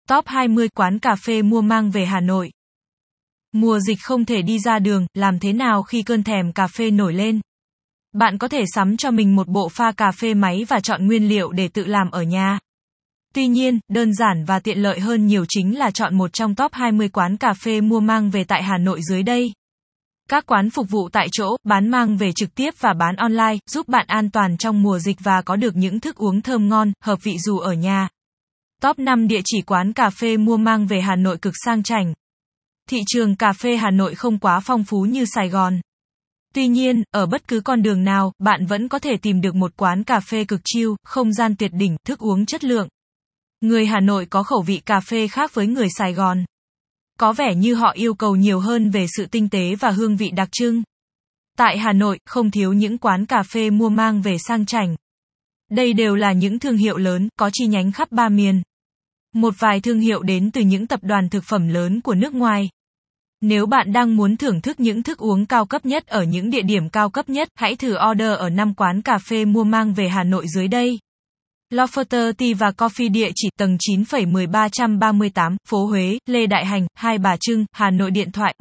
Top 20 quán cà phê mua mang về Hà Nội. Mùa dịch không thể đi ra đường, làm thế nào khi cơn thèm cà phê nổi lên? Bạn có thể sắm cho mình một bộ pha cà phê máy và chọn nguyên liệu để tự làm ở nhà. Tuy nhiên, đơn giản và tiện lợi hơn nhiều chính là chọn một trong top 20 quán cà phê mua mang về tại Hà Nội dưới đây. Các quán phục vụ tại chỗ, bán mang về trực tiếp và bán online, giúp bạn an toàn trong mùa dịch và có được những thức uống thơm ngon, hợp vị dù ở nhà. Top 5 địa chỉ quán cà phê mua mang về Hà Nội cực sang chảnh. Thị trường cà phê Hà Nội không quá phong phú như Sài Gòn. Tuy nhiên, ở bất cứ con đường nào, bạn vẫn có thể tìm được một quán cà phê cực chill, không gian tuyệt đỉnh, thức uống chất lượng. Người Hà Nội có khẩu vị cà phê khác với người Sài Gòn. Có vẻ như họ yêu cầu nhiều hơn về sự tinh tế và hương vị đặc trưng. Tại Hà Nội, không thiếu những quán cà phê mua mang về sang chảnh. Đây đều là những thương hiệu lớn, có chi nhánh khắp ba miền. Một vài thương hiệu đến từ những tập đoàn thực phẩm lớn của nước ngoài. Nếu bạn đang muốn thưởng thức những thức uống cao cấp nhất ở những địa điểm cao cấp nhất, hãy thử order ở 5 quán cà phê mua mang về Hà Nội dưới đây. Lofter Tea và Coffee địa chỉ tầng 9,1338, phố Huế, Lê Đại Hành, Hai Bà Trưng, Hà Nội điện thoại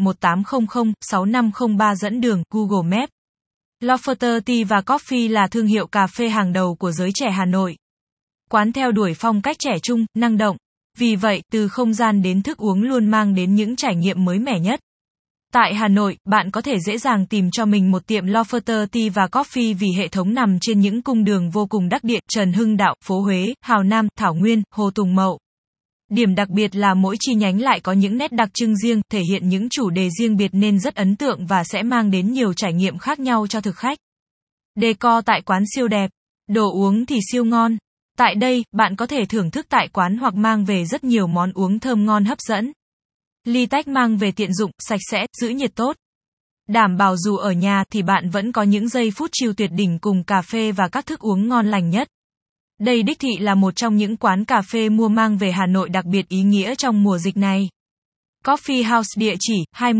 1800-6503 dẫn đường, Google Maps. Lofter Tea và Coffee là thương hiệu cà phê hàng đầu của giới trẻ Hà Nội. Quán theo đuổi phong cách trẻ trung, năng động. Vì vậy, từ không gian đến thức uống luôn mang đến những trải nghiệm mới mẻ nhất. Tại Hà Nội, bạn có thể dễ dàng tìm cho mình một tiệm Lofter Tea và Coffee vì hệ thống nằm trên những cung đường vô cùng đắc địa, Trần Hưng Đạo, phố Huế, Hào Nam, Thảo Nguyên, Hồ Tùng Mậu. Điểm đặc biệt là mỗi chi nhánh lại có những nét đặc trưng riêng, thể hiện những chủ đề riêng biệt nên rất ấn tượng và sẽ mang đến nhiều trải nghiệm khác nhau cho thực khách. Decor tại quán siêu đẹp, đồ uống thì siêu ngon. Tại đây, bạn có thể thưởng thức tại quán hoặc mang về rất nhiều món uống thơm ngon hấp dẫn. Ly tách mang về tiện dụng, sạch sẽ, giữ nhiệt tốt. Đảm bảo dù ở nhà thì bạn vẫn có những giây phút chill tuyệt đỉnh cùng cà phê và các thức uống ngon lành nhất. Đây đích thị là một trong những quán cà phê mua mang về Hà Nội đặc biệt ý nghĩa trong mùa dịch này. Coffee House địa chỉ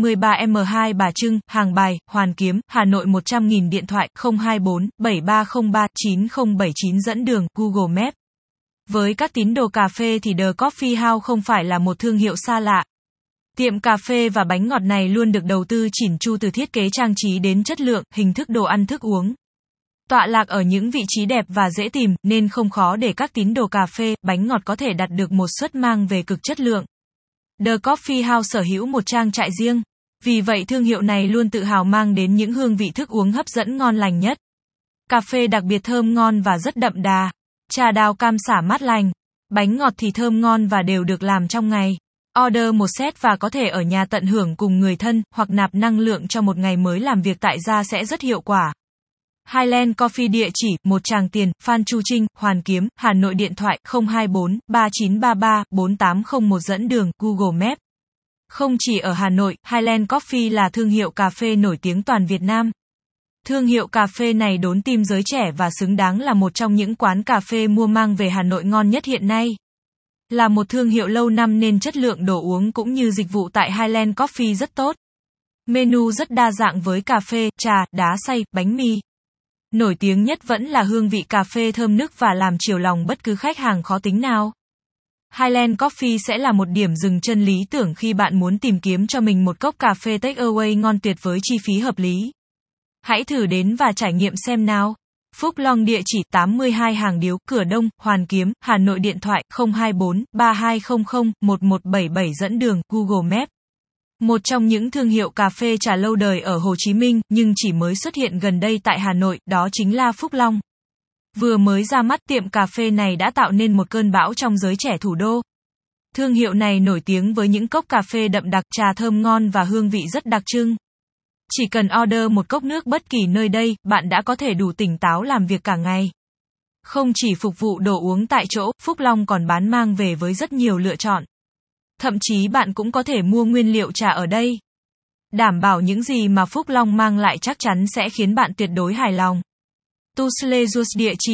23M2 Bà Trưng, Hàng Bài, Hoàn Kiếm, Hà Nội 100.000 điện thoại 024 7303 9079 dẫn đường, Google Maps. Với các tín đồ cà phê thì The Coffee House không phải là một thương hiệu xa lạ. Tiệm cà phê và bánh ngọt này luôn được đầu tư chỉn chu từ thiết kế trang trí đến chất lượng, hình thức đồ ăn thức uống. Tọa lạc ở những vị trí đẹp và dễ tìm, nên không khó để các tín đồ cà phê, bánh ngọt có thể đặt được một suất mang về cực chất lượng. The Coffee House sở hữu một trang trại riêng. Vì vậy thương hiệu này luôn tự hào mang đến những hương vị thức uống hấp dẫn ngon lành nhất. Cà phê đặc biệt thơm ngon và rất đậm đà. Trà đào cam xả mát lành. Bánh ngọt thì thơm ngon và đều được làm trong ngày. Order một set và có thể ở nhà tận hưởng cùng người thân, hoặc nạp năng lượng cho một ngày mới làm việc tại gia sẽ rất hiệu quả. Highland Coffee địa chỉ, Một Tràng Tiền, Phan Chu Trinh, Hoàn Kiếm, Hà Nội điện thoại 024 3933 4801 dẫn đường, Google Maps. Không chỉ ở Hà Nội, Highland Coffee là thương hiệu cà phê nổi tiếng toàn Việt Nam. Thương hiệu cà phê này đốn tim giới trẻ và xứng đáng là một trong những quán cà phê mua mang về Hà Nội ngon nhất hiện nay. Là một thương hiệu lâu năm nên chất lượng đồ uống cũng như dịch vụ tại Highland Coffee rất tốt. Menu rất đa dạng với cà phê, trà, đá xay, bánh mì. Nổi tiếng nhất vẫn là hương vị cà phê thơm nức và làm chiều lòng bất cứ khách hàng khó tính nào. Highland Coffee sẽ là một điểm dừng chân lý tưởng khi bạn muốn tìm kiếm cho mình một cốc cà phê take away ngon tuyệt với chi phí hợp lý. Hãy thử đến và trải nghiệm xem nào. Phúc Long địa chỉ 82 Hàng Điếu, Cửa Đông, Hoàn Kiếm, Hà Nội điện thoại 024 3200 1177 dẫn đường, Google Maps. Một trong những thương hiệu cà phê trà lâu đời ở Hồ Chí Minh, nhưng chỉ mới xuất hiện gần đây tại Hà Nội, đó chính là Phúc Long. Vừa mới ra mắt tiệm cà phê này đã tạo nên một cơn bão trong giới trẻ thủ đô. Thương hiệu này nổi tiếng với những cốc cà phê đậm đặc, trà thơm ngon và hương vị rất đặc trưng. Chỉ cần order một cốc nước bất kỳ nơi đây, bạn đã có thể đủ tỉnh táo làm việc cả ngày. Không chỉ phục vụ đồ uống tại chỗ, Phúc Long còn bán mang về với rất nhiều lựa chọn. Thậm chí bạn cũng có thể mua nguyên liệu trà ở đây. Đảm bảo những gì mà Phúc Long mang lại chắc chắn sẽ khiến bạn tuyệt đối hài lòng. Tusle Juice địa chỉ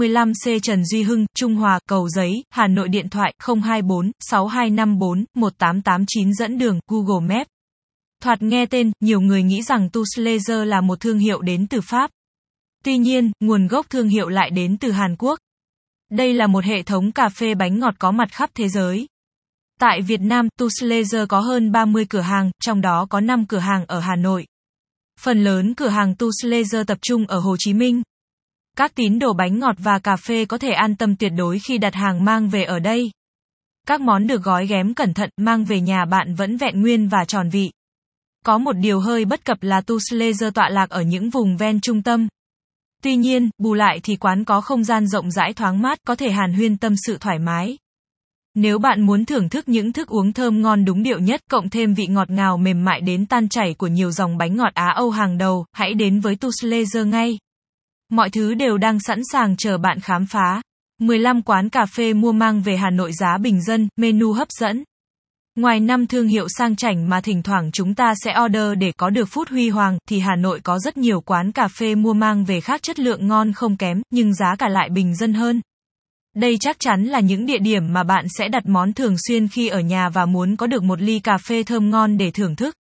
25C Trần Duy Hưng, Trung Hòa, Cầu Giấy, Hà Nội điện thoại 024 6254 1889 dẫn đường, Google Maps. Thoạt nghe tên, nhiều người nghĩ rằng Tusle là một thương hiệu đến từ Pháp. Tuy nhiên, nguồn gốc thương hiệu lại đến từ Hàn Quốc. Đây là một hệ thống cà phê bánh ngọt có mặt khắp thế giới. Tại Việt Nam, Touch có hơn 30 cửa hàng, trong đó có 5 cửa hàng ở Hà Nội. Phần lớn cửa hàng Touch tập trung ở Hồ Chí Minh. Các tín đồ bánh ngọt và cà phê có thể an tâm tuyệt đối khi đặt hàng mang về ở đây. Các món được gói ghém cẩn thận, mang về nhà bạn vẫn vẹn nguyên và tròn vị. Có một điều hơi bất cập là Touch tọa lạc ở những vùng ven trung tâm. Tuy nhiên, bù lại thì quán có không gian rộng rãi thoáng mát, có thể hàn huyên tâm sự thoải mái. Nếu bạn muốn thưởng thức những thức uống thơm ngon đúng điệu nhất, cộng thêm vị ngọt ngào mềm mại đến tan chảy của nhiều dòng bánh ngọt Á Âu hàng đầu, hãy đến với Touch ngay. Mọi thứ đều đang sẵn sàng chờ bạn khám phá. 15 quán cà phê mua mang về Hà Nội giá bình dân, menu hấp dẫn. Ngoài 5 thương hiệu sang chảnh mà thỉnh thoảng chúng ta sẽ order để có được phút huy hoàng, thì Hà Nội có rất nhiều quán cà phê mua mang về khác chất lượng ngon không kém, nhưng giá cả lại bình dân hơn. Đây chắc chắn là những địa điểm mà bạn sẽ đặt món thường xuyên khi ở nhà và muốn có được một ly cà phê thơm ngon để thưởng thức.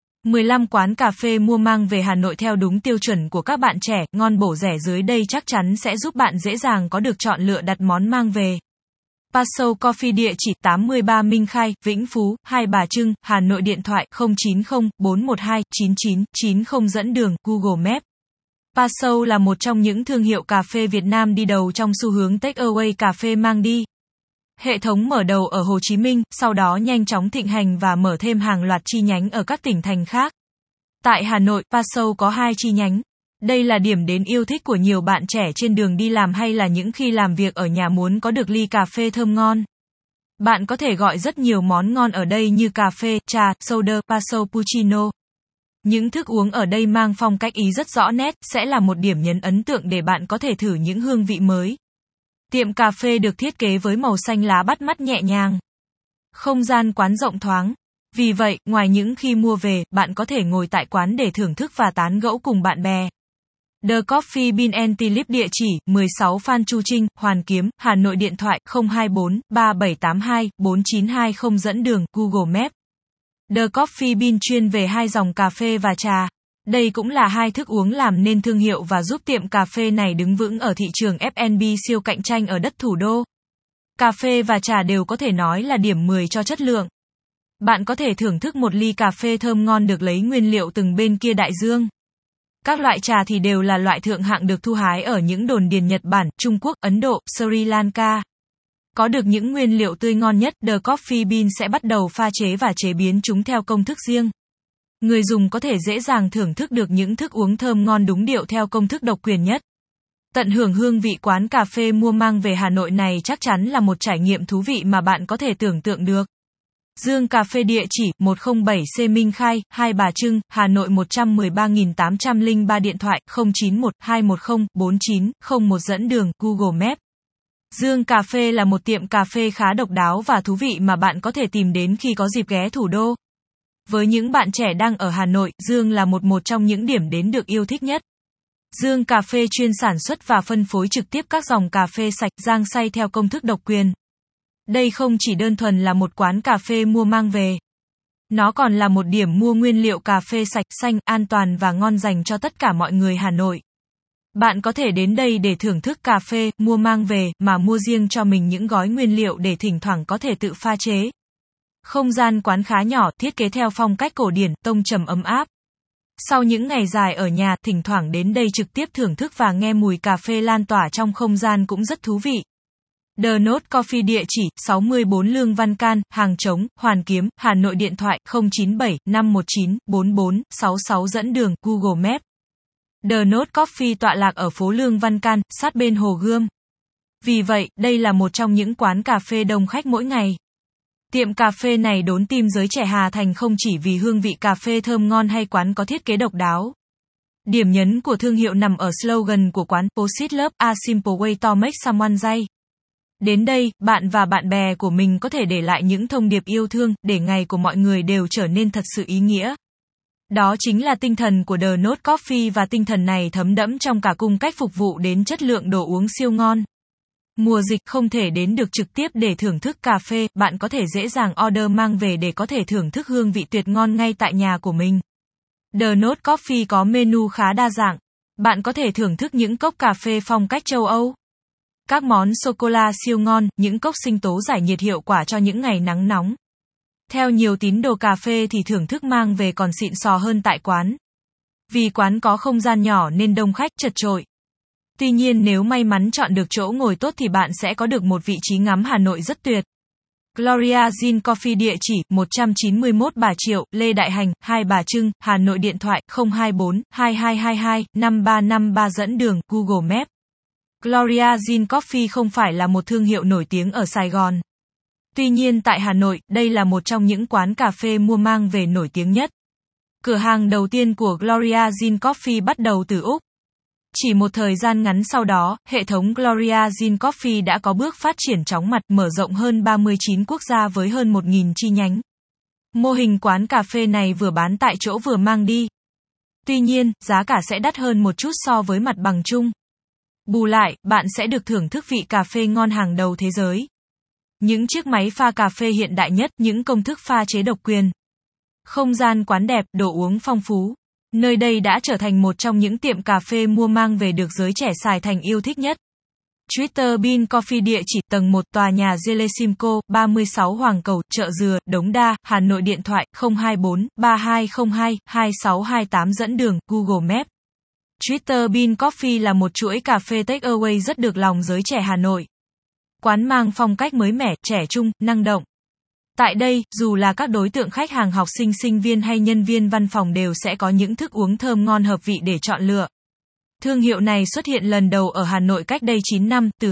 15 quán cà phê mua mang về Hà Nội theo đúng tiêu chuẩn của các bạn trẻ, ngon bổ rẻ dưới đây chắc chắn sẽ giúp bạn dễ dàng có được chọn lựa đặt món mang về. Paso Coffee địa chỉ 83 Minh Khai, Vĩnh Phú, Hai Bà Trưng, Hà Nội điện thoại 090 412 9990 dẫn đường Google Maps. Paso là một trong những thương hiệu cà phê Việt Nam đi đầu trong xu hướng take away cà phê mang đi. Hệ thống mở đầu ở Hồ Chí Minh, sau đó nhanh chóng thịnh hành và mở thêm hàng loạt chi nhánh ở các tỉnh thành khác. Tại Hà Nội, Paso có 2 chi nhánh. Đây là điểm đến yêu thích của nhiều bạn trẻ trên đường đi làm hay là những khi làm việc ở nhà muốn có được ly cà phê thơm ngon. Bạn có thể gọi rất nhiều món ngon ở đây như cà phê, trà, soda, Paso Puccino. Những thức uống ở đây mang phong cách Ý rất rõ nét, sẽ là một điểm nhấn ấn tượng để bạn có thể thử những hương vị mới. Tiệm cà phê được thiết kế với màu xanh lá bắt mắt nhẹ nhàng. Không gian quán rộng thoáng. Vì vậy, ngoài những khi mua về, bạn có thể ngồi tại quán để thưởng thức và tán gẫu cùng bạn bè. The Coffee Bean and Tea Leaf địa chỉ 16 Phan Chu Trinh, Hoàn Kiếm, Hà Nội điện thoại 024 3782 4920 dẫn đường Google Maps. The Coffee Bean chuyên về 2 dòng cà phê và trà. Đây cũng là 2 thức uống làm nên thương hiệu và giúp tiệm cà phê này đứng vững ở thị trường F&B siêu cạnh tranh ở đất thủ đô. Cà phê và trà đều có thể nói là điểm 10 cho chất lượng. Bạn có thể thưởng thức một ly cà phê thơm ngon được lấy nguyên liệu từng bên kia đại dương. Các loại trà thì đều là loại thượng hạng được thu hái ở những đồn điền Nhật Bản, Trung Quốc, Ấn Độ, Sri Lanka. Có được những nguyên liệu tươi ngon nhất, The Coffee Bean sẽ bắt đầu pha chế và chế biến chúng theo công thức riêng. Người dùng có thể dễ dàng thưởng thức được những thức uống thơm ngon đúng điệu theo công thức độc quyền nhất. Tận hưởng hương vị quán cà phê mua mang về Hà Nội này chắc chắn là một trải nghiệm thú vị mà bạn có thể tưởng tượng được. Dương Cà Phê địa chỉ 107C Minh Khai, Hai Bà Trưng, Hà Nội 113.803 điện thoại 091 210 4901 dẫn đường Google Maps. Dương Cà Phê là một tiệm cà phê khá độc đáo và thú vị mà bạn có thể tìm đến khi có dịp ghé thủ đô. Với những bạn trẻ đang ở Hà Nội, Dương là một trong những điểm đến được yêu thích nhất. Dương Cà Phê chuyên sản xuất và phân phối trực tiếp các dòng cà phê sạch, rang xay theo công thức độc quyền. Đây không chỉ đơn thuần là một quán cà phê mua mang về. Nó còn là một điểm mua nguyên liệu cà phê sạch, xanh, an toàn và ngon dành cho tất cả mọi người Hà Nội. Bạn có thể đến đây để thưởng thức cà phê, mua mang về, mà mua riêng cho mình những gói nguyên liệu để thỉnh thoảng có thể tự pha chế. Không gian quán khá nhỏ, thiết kế theo phong cách cổ điển, tông trầm ấm áp. Sau những ngày dài ở nhà, thỉnh thoảng đến đây trực tiếp thưởng thức và nghe mùi cà phê lan tỏa trong không gian cũng rất thú vị. The Note Coffee địa chỉ 64 Lương Văn Can, Hàng Trống, Hoàn Kiếm, Hà Nội điện thoại 097 519 4466 dẫn đường Google Maps. The Note Coffee tọa lạc ở phố Lương Văn Can, sát bên Hồ Gươm. Vì vậy, đây là một trong những quán cà phê đông khách mỗi ngày. Tiệm cà phê này đốn tim giới trẻ Hà Thành không chỉ vì hương vị cà phê thơm ngon hay quán có thiết kế độc đáo. Điểm nhấn của thương hiệu nằm ở slogan của quán Posit Love, a simple way to make someone day. Đến đây, bạn và bạn bè của mình có thể để lại những thông điệp yêu thương, để ngày của mọi người đều trở nên thật sự ý nghĩa. Đó chính là tinh thần của The Note Coffee và tinh thần này thấm đẫm trong cả cung cách phục vụ đến chất lượng đồ uống siêu ngon. Mùa dịch không thể đến được trực tiếp để thưởng thức cà phê, bạn có thể dễ dàng order mang về để có thể thưởng thức hương vị tuyệt ngon ngay tại nhà của mình. The Note Coffee có menu khá đa dạng. Bạn có thể thưởng thức những cốc cà phê phong cách châu Âu. Các món sô-cô-la siêu ngon, những cốc sinh tố giải nhiệt hiệu quả cho những ngày nắng nóng. Theo nhiều tín đồ cà phê thì thưởng thức mang về còn xịn sò hơn tại quán. Vì quán có không gian nhỏ nên đông khách chật chội. Tuy nhiên nếu may mắn chọn được chỗ ngồi tốt thì bạn sẽ có được một vị trí ngắm Hà Nội rất tuyệt. Gloria Gin Coffee địa chỉ 191 Bà Triệu, Lê Đại Hành, Hai Bà Trưng, Hà Nội điện thoại 024 2222 5353 dẫn đường Google Maps. Gloria Gin Coffee không phải là một thương hiệu nổi tiếng ở Sài Gòn. Tuy nhiên tại Hà Nội, đây là một trong những quán cà phê mua mang về nổi tiếng nhất. Cửa hàng đầu tiên của Gloria Gin Coffee bắt đầu từ Úc. Chỉ một thời gian ngắn sau đó, hệ thống Gloria Gin Coffee đã có bước phát triển chóng mặt, mở rộng hơn 39 quốc gia với hơn 1.000 chi nhánh. Mô hình quán cà phê này vừa bán tại chỗ vừa mang đi. Tuy nhiên, giá cả sẽ đắt hơn một chút so với mặt bằng chung. Bù lại, bạn sẽ được thưởng thức vị cà phê ngon hàng đầu thế giới. Những chiếc máy pha cà phê hiện đại nhất, những công thức pha chế độc quyền. Không gian quán đẹp, đồ uống phong phú. Nơi đây đã trở thành một trong những tiệm cà phê mua mang về được giới trẻ Sài Thành yêu thích nhất. Twitter Bean Coffee địa chỉ tầng 1 tòa nhà Gelesimco, 36 Hoàng Cầu, Chợ Dừa, Đống Đa, Hà Nội điện thoại 024 3202 2628 dẫn đường Google Maps. Twitter Bean Coffee là một chuỗi cà phê takeaway rất được lòng giới trẻ Hà Nội. Quán mang phong cách mới mẻ, trẻ trung, năng động. Tại đây, dù là các đối tượng khách hàng học sinh, sinh viên hay nhân viên văn phòng đều sẽ có những thức uống thơm ngon hợp vị để chọn lựa. Thương hiệu này xuất hiện lần đầu ở Hà Nội cách đây 9 năm, từ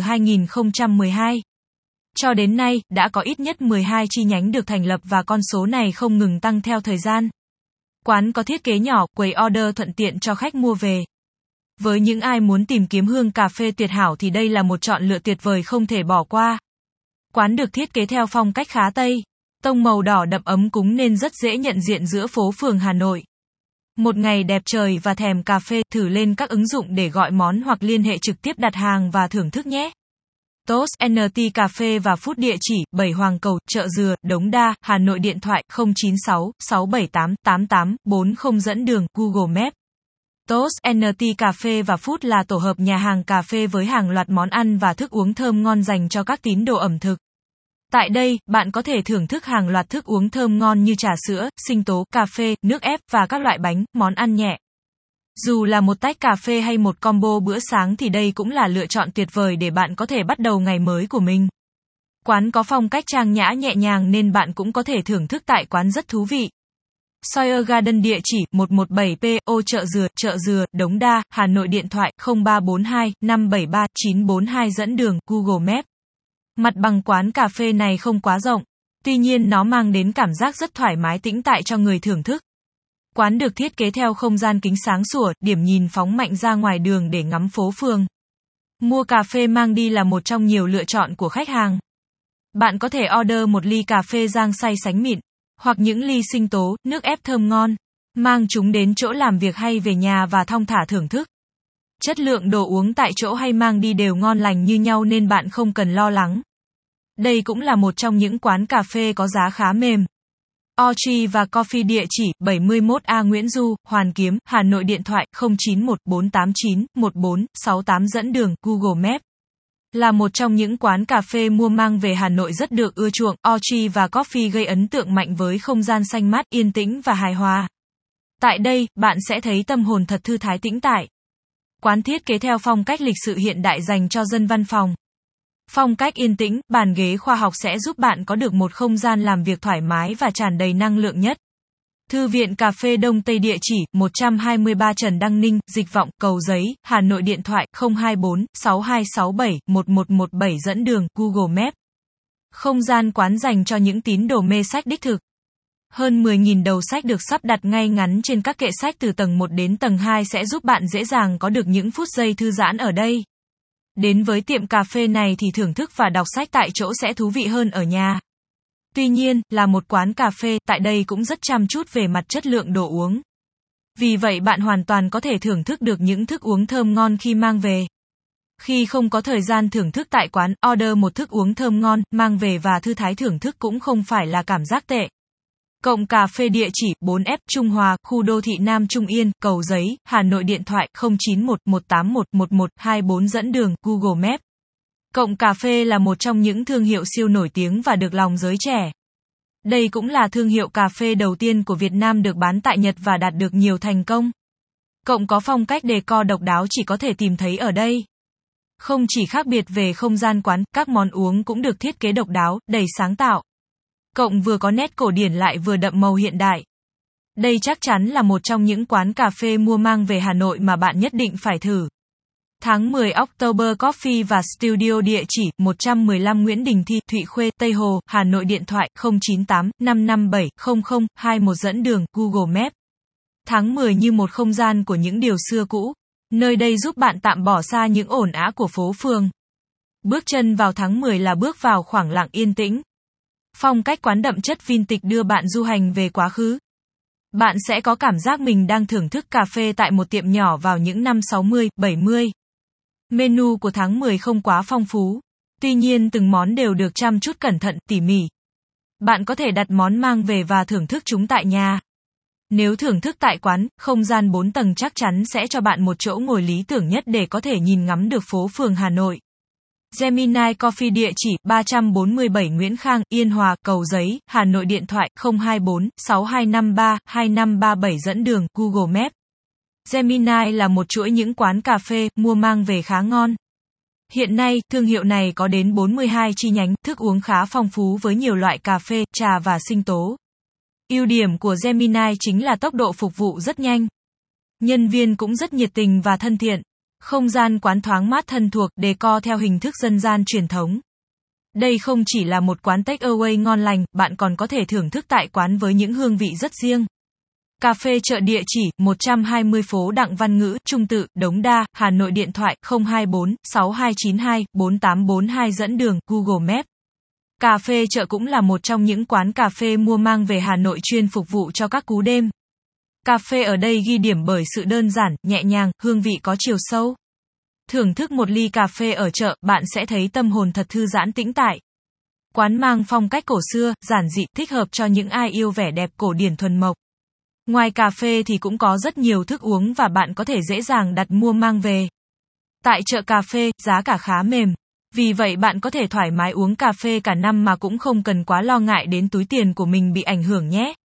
2012. Cho đến nay, đã có ít nhất 12 chi nhánh được thành lập và con số này không ngừng tăng theo thời gian. Quán có thiết kế nhỏ, quầy order thuận tiện cho khách mua về. Với những ai muốn tìm kiếm hương cà phê tuyệt hảo thì đây là một chọn lựa tuyệt vời không thể bỏ qua. Quán được thiết kế theo phong cách khá Tây. Tông màu đỏ đậm ấm cúng nên rất dễ nhận diện giữa phố phường Hà Nội. Một ngày đẹp trời và thèm cà phê, thử lên các ứng dụng để gọi món hoặc liên hệ trực tiếp đặt hàng và thưởng thức nhé. Toast NT Cà phê và Food địa chỉ 7 Hoàng Cầu, Chợ Dừa, Đống Đa, Hà Nội điện thoại 096 678 8840 dẫn đường Google Maps. Toast NT Cà phê và Food là tổ hợp nhà hàng cà phê với hàng loạt món ăn và thức uống thơm ngon dành cho các tín đồ ẩm thực. Tại đây, bạn có thể thưởng thức hàng loạt thức uống thơm ngon như trà sữa, sinh tố, cà phê, nước ép và các loại bánh, món ăn nhẹ. Dù là một tách cà phê hay một combo bữa sáng thì đây cũng là lựa chọn tuyệt vời để bạn có thể bắt đầu ngày mới của mình. Quán có phong cách trang nhã nhẹ nhàng nên bạn cũng có thể thưởng thức tại quán rất thú vị. Sawyer Garden địa chỉ 117P, Chợ Dừa, Đống Đa, Hà Nội điện thoại 0342 573 942 dẫn đường Google Maps. Mặt bằng quán cà phê này không quá rộng, tuy nhiên nó mang đến cảm giác rất thoải mái tĩnh tại cho người thưởng thức. Quán được thiết kế theo không gian kính sáng sủa, điểm nhìn phóng mạnh ra ngoài đường để ngắm phố phường. Mua cà phê mang đi là một trong nhiều lựa chọn của khách hàng. Bạn có thể order một ly cà phê rang xay sánh mịn, hoặc những ly sinh tố, nước ép thơm ngon, mang chúng đến chỗ làm việc hay về nhà và thong thả thưởng thức. Chất lượng đồ uống tại chỗ hay mang đi đều ngon lành như nhau nên bạn không cần lo lắng. Đây cũng là một trong những quán cà phê có giá khá mềm. Orgy và Coffee địa chỉ 71A Nguyễn Du, Hoàn Kiếm, Hà Nội điện thoại 091 489 1468 dẫn đường Google Maps. Là một trong những quán cà phê mua mang về Hà Nội rất được ưa chuộng, Orgy và Coffee gây ấn tượng mạnh với không gian xanh mát, yên tĩnh và hài hòa. Tại đây, bạn sẽ thấy tâm hồn thật thư thái tĩnh tại. Quán thiết kế theo phong cách lịch sự hiện đại dành cho dân văn phòng. Phong cách yên tĩnh, bàn ghế khoa học sẽ giúp bạn có được một không gian làm việc thoải mái và tràn đầy năng lượng nhất. Thư viện Cà phê Đông Tây địa chỉ 123 Trần Đăng Ninh, Dịch Vọng, Cầu Giấy, Hà Nội điện thoại 024 6267 1117 dẫn đường Google Maps. Không gian quán dành cho những tín đồ mê sách đích thực. Hơn 10.000 đầu sách được sắp đặt ngay ngắn trên các kệ sách từ tầng 1 đến tầng 2 sẽ giúp bạn dễ dàng có được những phút giây thư giãn ở đây. Đến với tiệm cà phê này thì thưởng thức và đọc sách tại chỗ sẽ thú vị hơn ở nhà. Tuy nhiên, là một quán cà phê, tại đây cũng rất chăm chút về mặt chất lượng đồ uống. Vì vậy bạn hoàn toàn có thể thưởng thức được những thức uống thơm ngon khi mang về. Khi không có thời gian thưởng thức tại quán, order một thức uống thơm ngon, mang về và thư thái thưởng thức cũng không phải là cảm giác tệ. Cộng Cà phê địa chỉ 4F Trung Hòa, khu đô thị Nam Trung Yên, Cầu Giấy, Hà Nội điện thoại 091 181 1124 dẫn đường Google Maps. Cộng Cà phê là một trong những thương hiệu siêu nổi tiếng và được lòng giới trẻ. Đây cũng là thương hiệu cà phê đầu tiên của Việt Nam được bán tại Nhật và đạt được nhiều thành công. Cộng có phong cách decor độc đáo chỉ có thể tìm thấy ở đây. Không chỉ khác biệt về không gian quán, các món uống cũng được thiết kế độc đáo, đầy sáng tạo. Cộng vừa có nét cổ điển lại vừa đậm màu hiện đại. Đây chắc chắn là một trong những quán cà phê mua mang về Hà Nội mà bạn nhất định phải thử. Tháng 10 October Coffee và Studio địa chỉ 115 Nguyễn Đình Thi, Thụy Khuê, Tây Hồ, Hà Nội điện thoại 098 557 0021 dẫn đường Google Maps. Tháng 10 như một không gian của những điều xưa cũ. Nơi đây giúp bạn tạm bỏ xa những ồn ào của phố phường. Bước chân vào tháng 10 là bước vào khoảng lặng yên tĩnh. Phong cách quán đậm chất vintage đưa bạn du hành về quá khứ. Bạn sẽ có cảm giác mình đang thưởng thức cà phê tại một tiệm nhỏ vào những năm 60, 70. Menu của tháng 10 không quá phong phú. Tuy nhiên từng món đều được chăm chút cẩn thận, tỉ mỉ. Bạn có thể đặt món mang về và thưởng thức chúng tại nhà. Nếu thưởng thức tại quán, không gian 4 tầng chắc chắn sẽ cho bạn một chỗ ngồi lý tưởng nhất để có thể nhìn ngắm được phố phường Hà Nội. Gemini Coffee địa chỉ 347 Nguyễn Khang, Yên Hòa, Cầu Giấy, Hà Nội điện thoại 024 6253 2537 dẫn đường Google Maps. Gemini là một chuỗi những quán cà phê mua mang về khá ngon. Hiện nay, thương hiệu này có đến 42 chi nhánh, thức uống khá phong phú với nhiều loại cà phê, trà và sinh tố. Ưu điểm của Gemini chính là tốc độ phục vụ rất nhanh. Nhân viên cũng rất nhiệt tình và thân thiện. Không gian quán thoáng mát thân thuộc, decor theo hình thức dân gian truyền thống. Đây không chỉ là một quán take away ngon lành, bạn còn có thể thưởng thức tại quán với những hương vị rất riêng. Cà phê chợ địa chỉ 120 phố Đặng Văn Ngữ, Trung Tự, Đống Đa, Hà Nội điện thoại 024 6292 4842 dẫn đường Google Maps. Cà phê chợ cũng là một trong những quán cà phê mua mang về Hà Nội chuyên phục vụ cho các cú đêm. Cà phê ở đây ghi điểm bởi sự đơn giản, nhẹ nhàng, hương vị có chiều sâu. Thưởng thức một ly cà phê ở chợ, bạn sẽ thấy tâm hồn thật thư giãn tĩnh tại. Quán mang phong cách cổ xưa, giản dị, thích hợp cho những ai yêu vẻ đẹp cổ điển thuần mộc. Ngoài cà phê thì cũng có rất nhiều thức uống và bạn có thể dễ dàng đặt mua mang về. Tại chợ cà phê, giá cả khá mềm. Vì vậy bạn có thể thoải mái uống cà phê cả năm mà cũng không cần quá lo ngại đến túi tiền của mình bị ảnh hưởng nhé.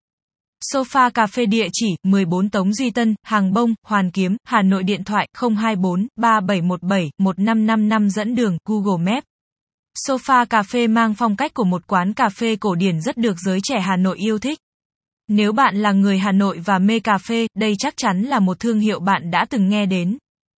Sofa cà phê địa chỉ 14 Tống Duy Tân, Hàng Bông, Hoàn Kiếm, Hà Nội điện thoại 024 3717 1555 dẫn đường Google Maps. Sofa cà phê mang phong cách của một quán cà phê cổ điển rất được giới trẻ Hà Nội yêu thích. Nếu bạn là người Hà Nội và mê cà phê, đây chắc chắn là một thương hiệu bạn đã từng nghe đến.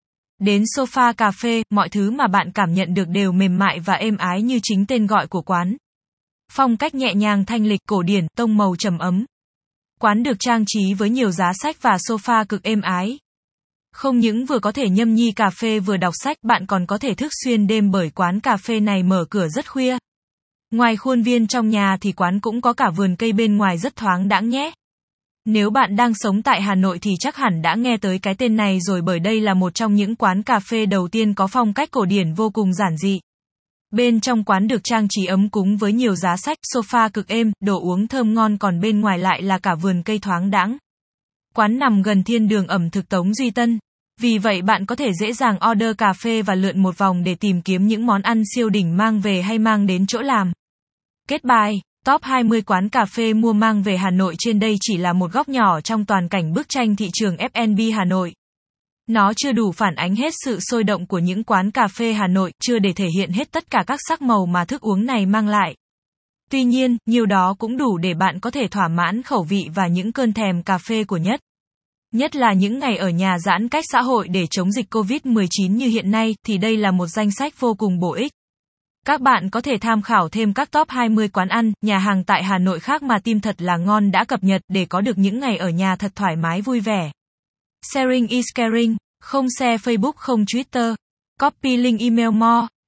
Đến sofa cà phê, mọi thứ mà bạn cảm nhận được đều mềm mại và êm ái như chính tên gọi của quán. Phong cách nhẹ nhàng thanh lịch cổ điển, tông màu trầm ấm. Quán được trang trí với nhiều giá sách và sofa cực êm ái. Không những vừa có thể nhâm nhi cà phê vừa đọc sách, bạn còn có thể thức xuyên đêm bởi quán cà phê này mở cửa rất khuya. Ngoài khuôn viên trong nhà thì quán cũng có cả vườn cây bên ngoài rất thoáng đãng nhé. Nếu bạn đang sống tại Hà Nội thì chắc hẳn đã nghe tới cái tên này rồi bởi đây là một trong những quán cà phê đầu tiên có phong cách cổ điển vô cùng giản dị. Bên trong quán được trang trí ấm cúng với nhiều giá sách, sofa cực êm, đồ uống thơm ngon còn bên ngoài lại là cả vườn cây thoáng đãng. Quán nằm gần thiên đường ẩm thực Tống Duy Tân. Vì vậy bạn có thể dễ dàng order cà phê và lượn một vòng để tìm kiếm những món ăn siêu đỉnh mang về hay mang đến chỗ làm. Kết bài, top 20 quán cà phê mua mang về Hà Nội trên đây chỉ là một góc nhỏ trong toàn cảnh bức tranh thị trường F&B Hà Nội. Nó chưa đủ phản ánh hết sự sôi động của những quán cà phê Hà Nội, chưa để thể hiện hết tất cả các sắc màu mà thức uống này mang lại. Tuy nhiên, nhiều đó cũng đủ để bạn có thể thỏa mãn khẩu vị và những cơn thèm cà phê của nhất. Nhất là những ngày ở nhà giãn cách xã hội để chống dịch Covid-19 như hiện nay, thì đây là một danh sách vô cùng bổ ích. Các bạn có thể tham khảo thêm các top 20 quán ăn, nhà hàng tại Hà Nội khác mà tim thật là ngon đã cập nhật để có được những ngày ở nhà thật thoải mái vui vẻ. Sharing is caring, không share Facebook không Twitter. Copy link email more.